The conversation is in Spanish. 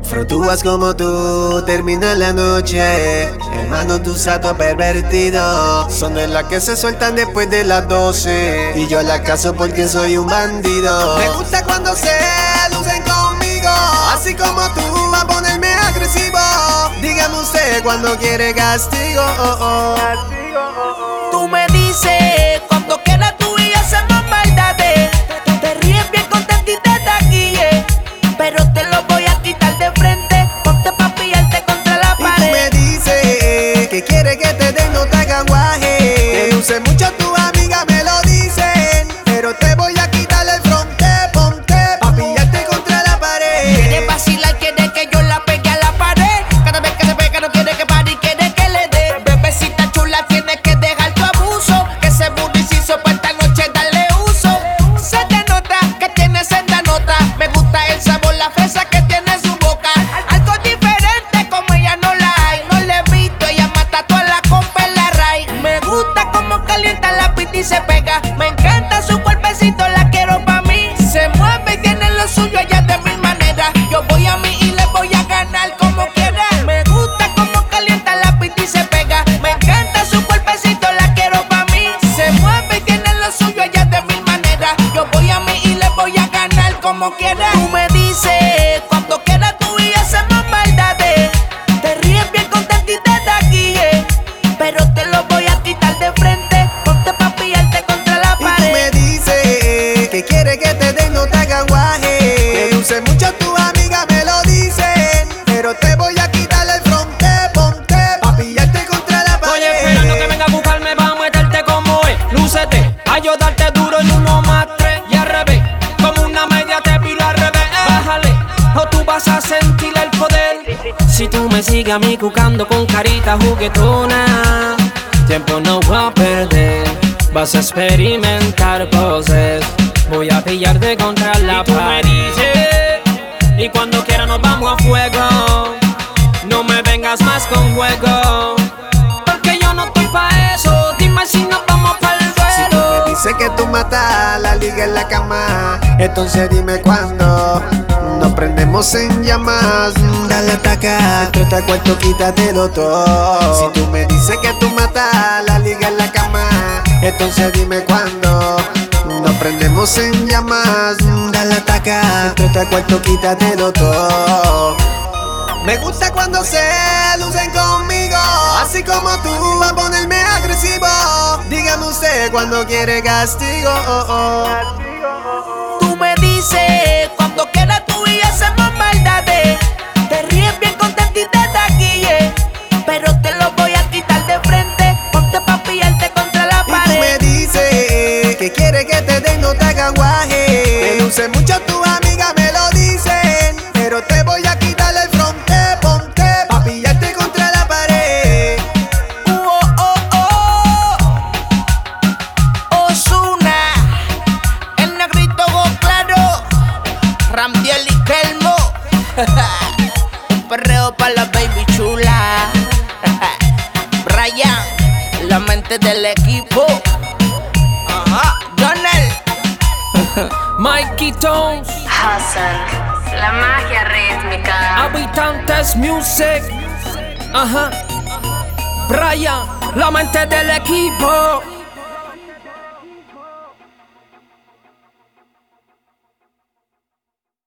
Frotúas como tú, termina la noche. Hermano, tus actos pervertidos son de las que se sueltan después de las 12. Y yo la caso porque soy un bandido. Me gusta cuando se lucen conmigo, así como tú, a ponerme agresivo. Dígame usted cuando quiere castigo. Tú me dices cuando quieras tú y hacemos maldades. Te ríes bien contento y te taquilles, pero te lo voy a quitar de frente. Ponte pa' pillarte contra la pared. Y tú me dices que quiere que te den, no te hagas guaje. Te luce mucho, tu amiga me lo dicen, pero te voy a quitar el fronte. Ponte pa' pillarte contra la pared. Quiere vacilar, quiere que yo la pegue a la pared. Cada vez que se pega no quiere que pare y quiere que le dé. Bebecita chula, tienes que dejar tu abuso, que ese bulicizo pa' esta noche darle uso. Se te nota que tienes senda nota. Me gusta el sabor, la fresa que tiene en su boca. Algo diferente como ella no la hay. No le he visto, ella mata toda la compa en la raíz. Me gusta como calienta la pita y se pega. Me encanta su cuerpecito, la quiero pa' mí. Se mueve y tiene lo suyo, ella de mil maneras. Yo voy a mí y le voy a ganar como quiera. Me gusta como calienta la pita y se pega. Me encanta su cuerpecito, la quiero pa' mí. Se mueve y tiene lo suyo, ella de mil maneras. Yo voy a mí y le voy a ganar como quiera. Tú me dices cuando quieras tú y hacemos maldades. Te ríes bien contento y te taquilles, pero te lo voy a quitar de frente. Ponte pa' pillarte contra la Y tú pared. me dices que quiere que te den, no te hagas guaje. Te luce mucho, tu amiga me lo dicen, pero te voy a quitar el fronte. Ponte pa' pillarte contra la pared. Oye, esperando que venga a buscarme pa' meterte como es. Lúcete, a yo darte duro en 1 más 3 y al revés. Como una media te piro al revés. Bájale, o tú vas a sentir el poder. Si tú me sigues a mí cucando con carita juguetona, tiempo no voy a perder. Vas a experimentar poses. Voy a pillarte contra la pared. Y tú me dices, y cuando quiera nos vamos a fuego. No me vengas más con juego, porque yo no estoy pa' eso. Dime si nos vamos pa'l Si tú duelo. me dices que tú matas la liga en la cama, entonces dime cuándo nos prendemos en llamas. Dale, ataca, entre este cuarto quítatelo todo. Si tú me dices que tú matas la liga en la cama, entonces dime cuándo nos prendemos en llamas. Dale, ataca, entre este cuarto quítatelo todo. Me gusta cuando se lucen conmigo, así como tú, a ponerme agresivo. Dígame usted cuando quiere castigo. Tú me dices cuando quieras tú y hacemos maldades. Te ríes bien contento y te taquilles, pero te lo voy a quitar de frente. Ponte pa' pillarte contra la Y tú pared. me dices que quiere que te den, no te hagas guaje. Me luce mucho, tu amiga me lo dicen, pero te voy a quitar el fronte. Ponte pa' pillarte contra la pared. Oh, oh, oh. Ozuna, el negrito go claro, Ramdiel y Kelmo. Un perreo pa' la baby chula. Brian, la mente del equipo. Ajá, Donald. Mikey Tones, Hassan, la magia rítmica. Habitantes Music. Ajá. Brian, la mente del equipo.